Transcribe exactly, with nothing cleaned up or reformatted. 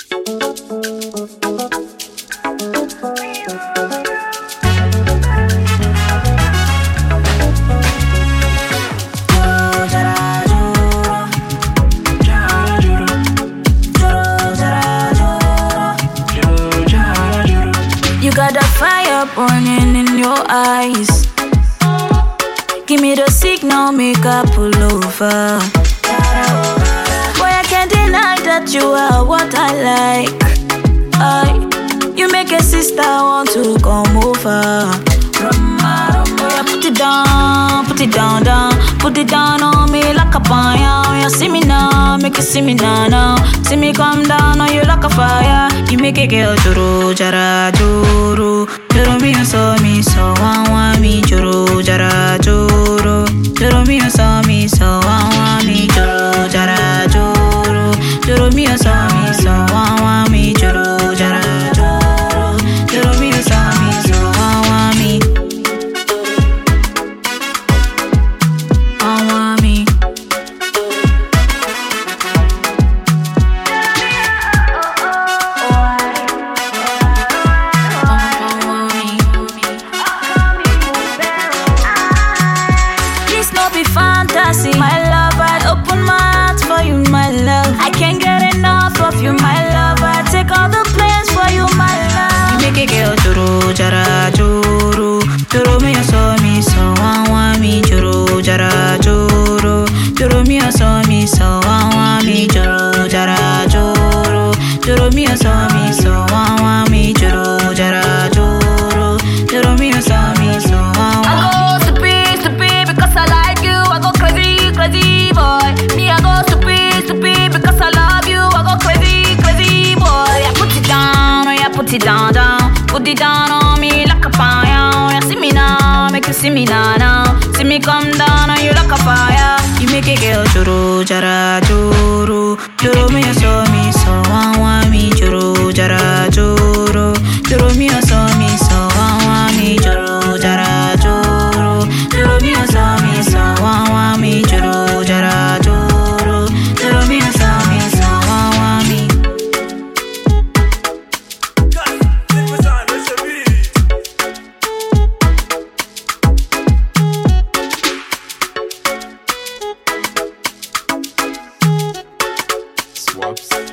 You got that fire burning in your eyes. Give me the signal, make I pull over. Boy, I can't deny that you are what I like. I, you make a sister want to come over. Yeah, put it down, put it down, down. Put it down on me like a fire. You see me now, make you see me now, now. See me come down on you like a fire. You make a girl juru, jara, juru. Juru me, you saw me, so one, one, me, juru, jara, juru. Juru me, you saw me, so one, one, me, juru, jara, juru. Juru me, you saw me, so one, one, me, juru, jara, juru. Juru me, you saw me, so one, one, me. One, one, me. Fantasy, my love, I open my heart for you, my love. I can't get enough of you, my love. I take all the plans for you, my love. You make a girl juru, jara, juru. Juru me, you saw me, so one, one, me, juru, jara, juru. Juru me, you saw me, so one, one, me, juru, jara, juru. Juru me, you saw me, so one, one, me, juru, jara, juru. Juru me, you saw me, so one, one. I go stupid, stupid because I like you. I go crazy, crazy boy. Me, I go stupid, stupid because I love you. I go crazy, crazy boy. Yeah, put it down, oh yeah, put it down, down. Put it down on me like a fire. Yeah, see me now, make you see me now, now. See me come down on you like a fire. You make a girl juru, jara, juru. Juru me, you saw me, so one, one, me, juru, jara, juru. Juru me, you saw me, so one, one, me, juru, jara, juru. Juru me, you saw me, so one, one, me, juru, jara, juru. Juru me, you saw me, so one, one, me. Swaps.